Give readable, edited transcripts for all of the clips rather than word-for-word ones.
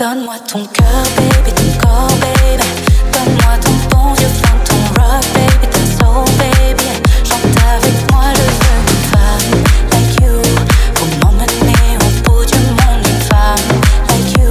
Donne-moi ton cœur, baby, ton corps, baby. Donne-moi ton bon vieux funk, ton rock, baby, ta soul, baby. Chante avec moi, je veux une femme like you. Pour m'emmener au bout du monde, une femme like you.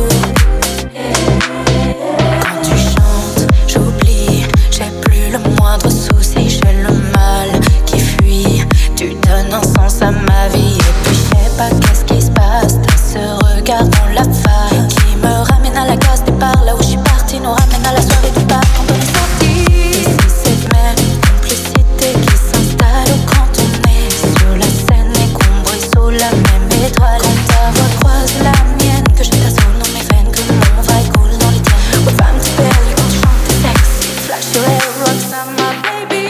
Quand tu chantes, j'oublie, j'ai plus le moindre souci, j'ai le mal qui fuit. Tu donnes un sens à ma vie et puis je sais pas qu'est-ce qui se passe. T'as ce regard dans la faille qui me ramène à la case départ. Là où je suis partie nous ramène à la soirée du bar quand on est sorti. Et c'est cette même complicité qui s'installe quand on est sur la scène et qu'on brille sous la même étoile. Quand ta voix croise la mienne, que je t'assaule dans mes veines, que mon vibe coule dans les tiennes. Ouais, femme, t'es belle quand tu chantes tes sexy. Flash your hair, Roxanne, my baby.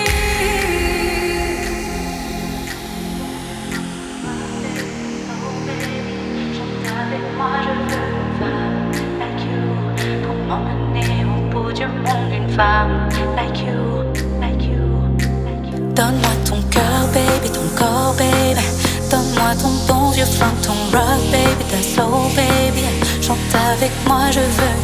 Avec moi je veux une femme like you. Pour m'emmener au bout du monde, une femme like you, like you, like you. Donne-moi ton cœur, baby, ton corps, baby. Donne-moi ton bon vieux funk, ton rock, baby, ta soul, baby. Chante avec moi, je veux